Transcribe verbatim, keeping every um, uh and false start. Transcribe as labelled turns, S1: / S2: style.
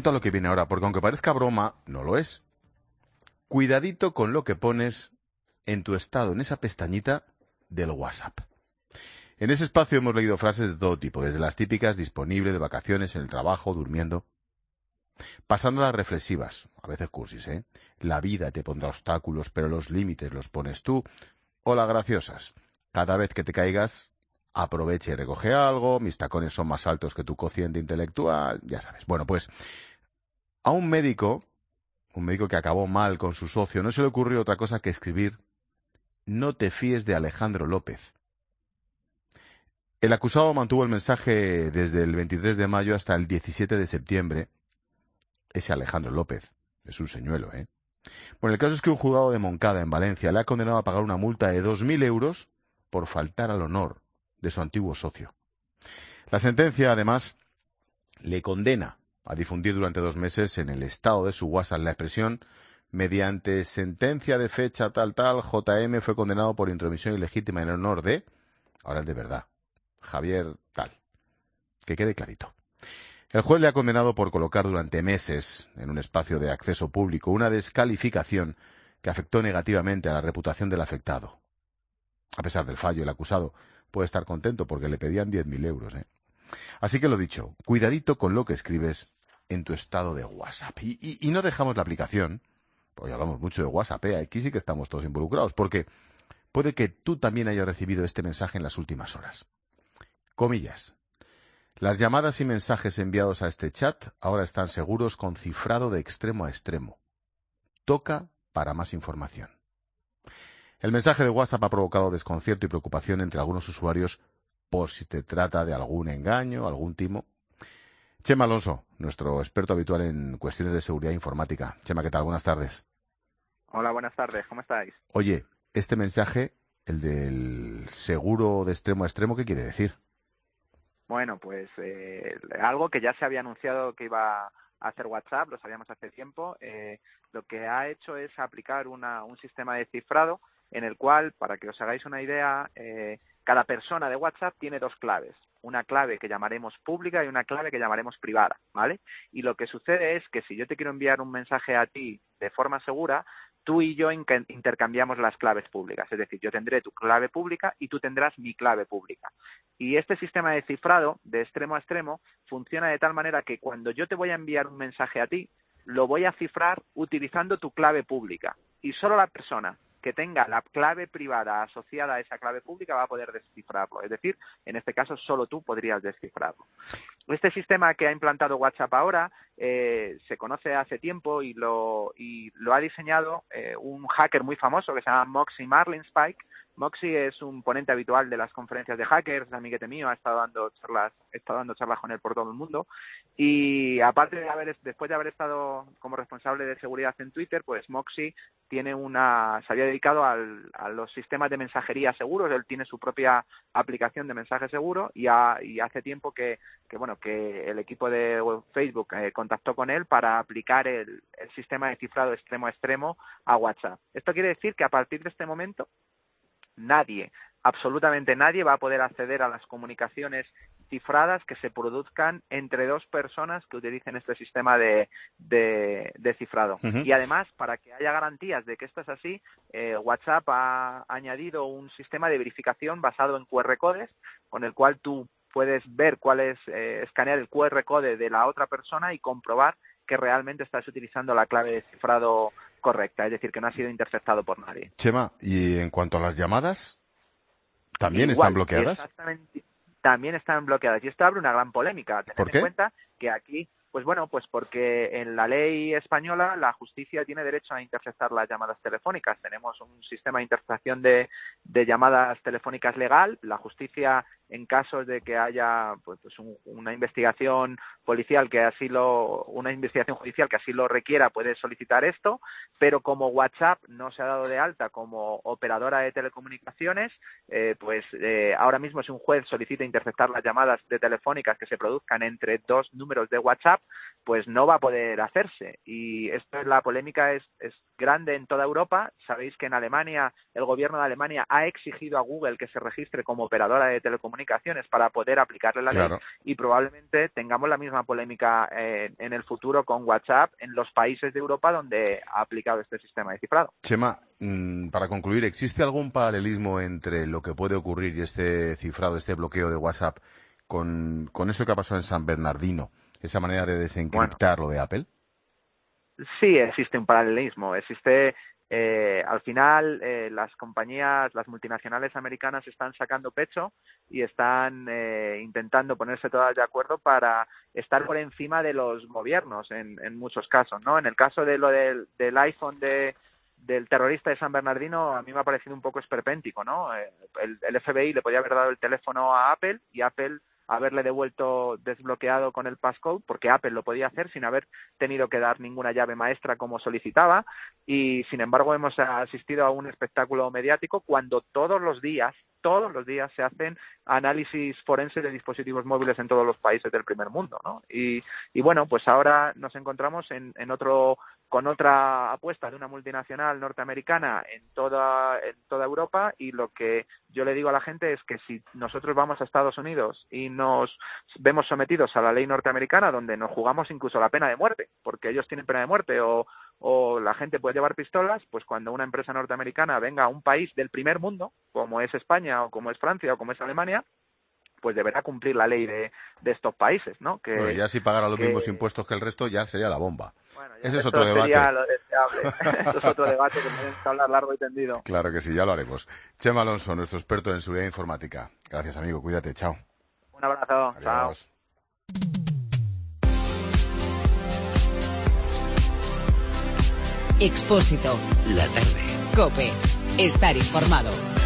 S1: atento a lo que viene ahora, porque aunque parezca broma, no lo es. Cuidadito con lo que pones en tu estado, en esa pestañita del WhatsApp. En ese espacio hemos leído frases de todo tipo, desde las típicas disponible, de vacaciones, en el trabajo, durmiendo, pasando a las reflexivas, a veces cursis, ¿eh? La vida te pondrá obstáculos, pero los límites los pones tú. O las graciosas. Cada vez que te caigas, aprovecha y recoge algo, mis tacones son más altos que tu cociente intelectual, ya sabes. Bueno, pues a un médico, un médico que acabó mal con su socio, no se le ocurrió otra cosa que escribir: no te fíes de Alejandro López. El acusado mantuvo el mensaje desde el veintitrés de mayo hasta el diecisiete de septiembre. Ese Alejandro López es un señuelo, ¿eh? Bueno, el caso es que un juzgado de Moncada, en Valencia, le ha condenado a pagar una multa de dos mil euros por faltar al honor de su antiguo socio. La sentencia, además, le condena a difundir durante dos meses en el estado de su WhatsApp la expresión: mediante sentencia de fecha tal tal, J M fue condenado por intromisión ilegítima en el honor de... Ahora el de verdad. Javier tal. Que quede clarito. El juez le ha condenado por colocar durante meses en un espacio de acceso público una descalificación que afectó negativamente a la reputación del afectado. A pesar del fallo, el acusado puede estar contento porque le pedían diez mil euros, ¿eh? Así que lo dicho, cuidadito con lo que escribes en tu estado de WhatsApp. Y, y, y no dejamos la aplicación, porque hablamos mucho de WhatsApp, ¿eh? Aquí sí que estamos todos involucrados, porque puede que tú también hayas recibido este mensaje en las últimas horas. Comillas. Las llamadas y mensajes enviados a este chat ahora están seguros con cifrado de extremo a extremo. Toca para más información. El mensaje de WhatsApp ha provocado desconcierto y preocupación entre algunos usuarios por si se trata de algún engaño, algún timo. Chema Alonso, nuestro experto habitual en cuestiones de seguridad informática. Chema, ¿qué tal? Buenas tardes.
S2: Hola, buenas tardes. ¿Cómo estáis?
S1: Oye, este mensaje, el del seguro de extremo a extremo, ¿qué quiere decir?
S2: Bueno, pues eh, algo que ya se había anunciado que iba a hacer WhatsApp, lo sabíamos hace tiempo. Eh, lo que ha hecho es aplicar una, un sistema de cifrado en el cual, para que os hagáis una idea, eh, cada persona de WhatsApp tiene dos claves. Una clave que llamaremos pública y una clave que llamaremos privada, ¿vale? Y lo que sucede es que si yo te quiero enviar un mensaje a ti de forma segura, tú y yo intercambiamos las claves públicas. Es decir, yo tendré tu clave pública y tú tendrás mi clave pública. Y este sistema de cifrado, de extremo a extremo, funciona de tal manera que cuando yo te voy a enviar un mensaje a ti, lo voy a cifrar utilizando tu clave pública. Y solo la persona que tenga la clave privada asociada a esa clave pública va a poder descifrarlo. Es decir, en este caso, solo tú podrías descifrarlo. Este sistema que ha implantado WhatsApp ahora eh, se conoce hace tiempo y lo, y lo ha diseñado eh, un hacker muy famoso que se llama Moxie Marlinspike. Moxie es un ponente habitual de las conferencias de hackers, es amiguete mío, ha estado dando charlas, he estado dando charlas con él por todo el mundo. Y aparte de haber, después de haber estado como responsable de seguridad en Twitter, pues Moxie tiene una, se había dedicado al, a los sistemas de mensajería seguros. Él tiene su propia aplicación de mensaje seguro y, ha, y hace tiempo que, que bueno que el equipo de Facebook eh, contactó con él para aplicar el, el sistema de cifrado extremo a extremo a WhatsApp. Esto quiere decir que a partir de este momento nadie, absolutamente nadie, va a poder acceder a las comunicaciones cifradas que se produzcan entre dos personas que utilicen este sistema de, de, de cifrado. Uh-huh. Y además, para que haya garantías de que esto es así, eh, WhatsApp ha añadido un sistema de verificación basado en Q R codes, con el cual tú puedes ver cuál es, eh, escanear el Q R code de la otra persona y comprobar que realmente estás utilizando la clave de cifrado correcta, es decir, que no ha sido interceptado por nadie.
S1: Chema, ¿y en cuanto a las llamadas, también
S2: Igual,
S1: están bloqueadas?
S2: Exactamente, también están bloqueadas. Y esto abre una gran polémica. Tened
S1: ¿Por qué?
S2: en cuenta que aquí, pues bueno, pues porque en la ley española la justicia tiene derecho a interceptar las llamadas telefónicas. Tenemos un sistema de interceptación de, de llamadas telefónicas legal. La justicia, en casos de que haya pues, pues un, una investigación policial que así lo, una investigación judicial que así lo requiera, puede solicitar esto, pero como WhatsApp no se ha dado de alta como operadora de telecomunicaciones, eh, pues eh, ahora mismo si un juez solicita interceptar las llamadas de telefónicas que se produzcan entre dos números de WhatsApp, pues no va a poder hacerse. Y esto es la polémica es, es grande en toda Europa. Sabéis que en Alemania, el gobierno de Alemania ha exigido a Google que se registre como operadora de telecomunicaciones telecomunicaciones para poder aplicarle la
S1: claro.
S2: ley, y probablemente tengamos la misma polémica eh, en el futuro con WhatsApp en los países de Europa donde ha aplicado este sistema de cifrado.
S1: Chema, mmm, para concluir, ¿existe algún paralelismo entre lo que puede ocurrir y este cifrado, este bloqueo de WhatsApp con, con eso que ha pasado en San Bernardino, esa manera de desencriptar bueno, lo de Apple?
S2: Sí, existe un paralelismo. Existe, eh, al final, eh, las compañías, las multinacionales americanas están sacando pecho y están eh, intentando ponerse todas de acuerdo para estar por encima de los gobiernos en, en muchos casos, ¿no? En el caso de lo del, del iPhone de del terrorista de San Bernardino, a mí me ha parecido un poco esperpéntico, ¿no? Eh, el, el F B I le podía haber dado el teléfono a Apple y Apple haberle devuelto desbloqueado con el passcode, porque Apple lo podía hacer sin haber tenido que dar ninguna llave maestra como solicitaba, y sin embargo hemos asistido a un espectáculo mediático cuando todos los días, todos los días se hacen análisis forenses de dispositivos móviles en todos los países del primer mundo, ¿no? Y, y bueno, pues ahora nos encontramos en, en otro con otra apuesta de una multinacional norteamericana en toda en toda Europa, y lo que yo le digo a la gente es que si nosotros vamos a Estados Unidos y nos vemos sometidos a la ley norteamericana, donde nos jugamos incluso la pena de muerte, porque ellos tienen pena de muerte, o, o la gente puede llevar pistolas, pues cuando una empresa norteamericana venga a un país del primer mundo, como es España o como es Francia o como es Alemania, pues deberá cumplir la ley de, de estos países, ¿no? Que,
S1: bueno, ya si pagara los
S2: que...
S1: mismos impuestos que el resto, ya sería la bomba.
S2: Bueno, ya
S1: ese es otro debate.
S2: Lo deseable. Eso es otro debate que tenemos que hablar largo y tendido.
S1: Claro que sí, ya lo haremos. Chema Alonso, nuestro experto en seguridad informática. Gracias, amigo. Cuídate. Chao.
S2: Un abrazo.
S1: Adiós. Chao.
S3: Expósito.
S4: La tarde.
S3: COPE. Estar informado.